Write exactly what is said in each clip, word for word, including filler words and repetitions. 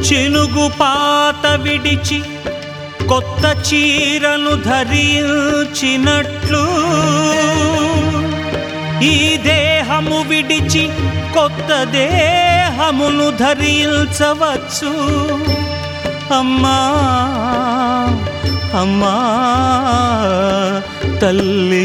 చినుగు పాత విడిచి కొత్త చీరను ధరించినట్లు ఈ దేహము విడిచి కొత్త దేహమును ధరించవచ్చు. అమ్మా అమ్మా తల్లి,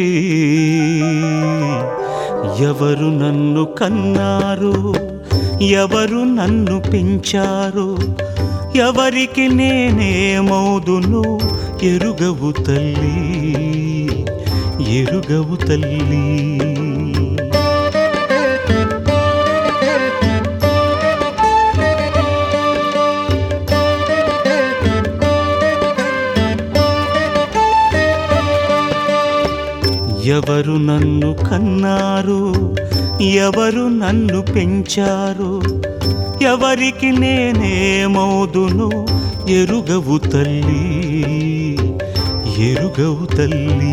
ఎవరు నన్ను కన్నారు, ఎవరు నన్ను పెంచారు, ఎవరికి నేనేమౌదును ఎరుగవు తల్లి, ఎరుగవు తల్లి. ఎవరు నన్ను కన్నారు, ఎవరు నన్ను పెంచారు, ఎవరికి నేనేమౌదును ఎరుగవు తల్లి, ఎరుగవు తల్లి.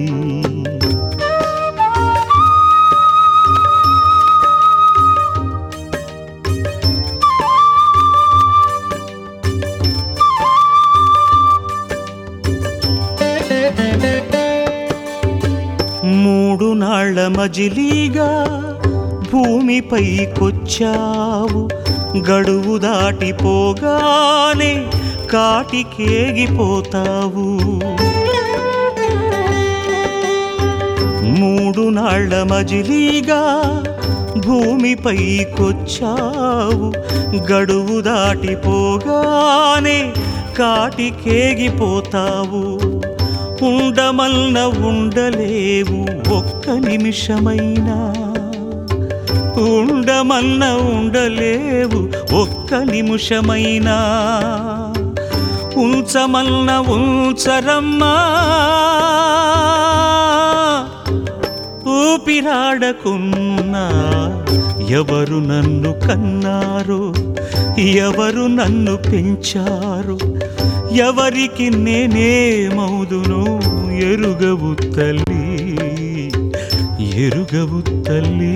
మూడు నాళ్ల మజిలీగా భూమిపైకొచ్చావు, గడువు దాటిపోగానే కాటికేగిపోతావు. మూడు నాళ్ల మజిలీగా భూమిపైకొచ్చావు, గడువు దాటిపోగానే కాటికేగిపోతావు. ఉండమన్న ఉండలేవు ఒక్క నిమిషమైనా, ఉండమన్న ఉండలేవు ఒక్క నిమిషమైనా, ఉంచమన్న ఉంచరమ్మా ఊపిరాడకున్నా. ఎవరు నన్ను కన్నారు, ఎవరు నన్ను పెంచారు, ఎవరికి నేనేమౌదును ఎరుగవు తల్లి, ఎరుగవు తల్లి.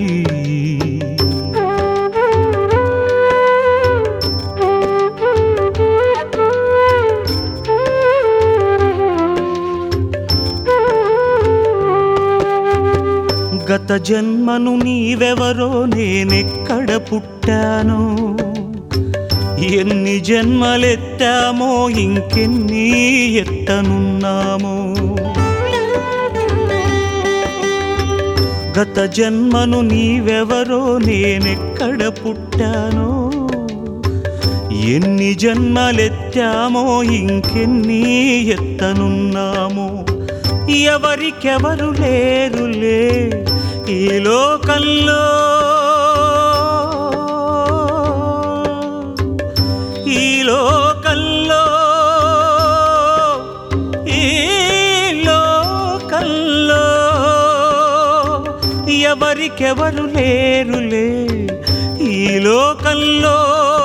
గత జన్మను నీవెవరో నేనెక్కడ పుట్టానో, ఎన్ని జన్మలెత్తామో ఇంకెన్ని ఎత్తనున్నామో. గత జన్మను నీవెవరో నేనెక్కడ పుట్టానో, ఎన్ని జన్మలెత్తామో ఇంకెన్ని ఎత్తనున్నామో. ఎవరికెవరు లేరులే ఈ లోకంలో, ఈ లోకంలో, ఈ లోకంలో ఎవరికెవరు లేరులే ఈ లోకంలో.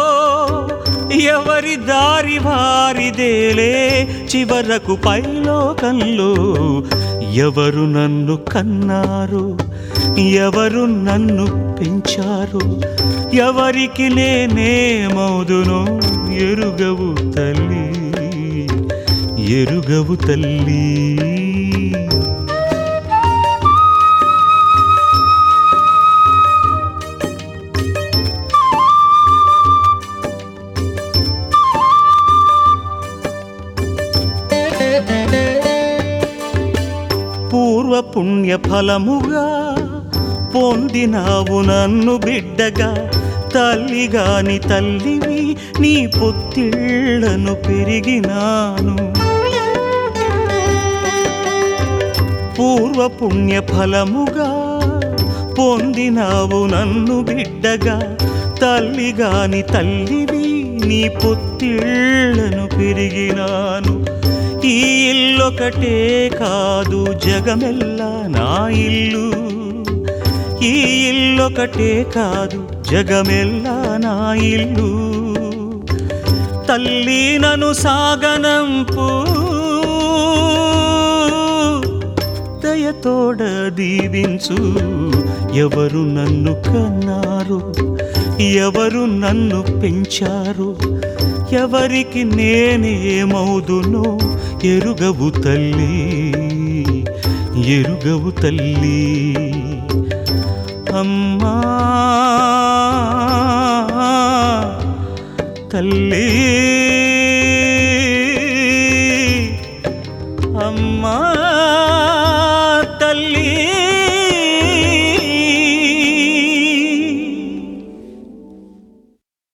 ఎవరి దారి వారిదేలే చివరకు పైలోకంలో. ఎవరు నన్ను కన్నారు, ఎవరు నన్ను పెంచారు, ఎవరికి నేనేమౌదునో ఎరుగవు తల్లి, ఎరుగవు తల్లి. పూర్వ పుణ్య ఫలముగా పొందినావు నన్ను బిడ్డగా, తల్లిగాని తల్లివి నీ పొత్తిళ్లను పెరిగినాను. పూర్వ పుణ్య ఫలముగా పొందినావు నన్ను బిడ్డగా, తల్లిగాని తల్లివి నీ పొత్తిళ్లను పెరిగినాను. ఈ ఇల్లొకటే కాదు జగమెల్లా నా ఇల్లు, ఈ ఇల్లొకటే కాదు జగమెల్లా నా ఇల్లు. తల్లి నన్ను సాగనంపు, దయతోడ దీవించు. ఎవరు నన్ను కన్నారు, ఎవరు నన్ను పెంచారు, ఎవరికి నేనేమౌదునో ఎరుగవు తల్లి, ఎరుగవు తల్లి. అమ్మా తల్లి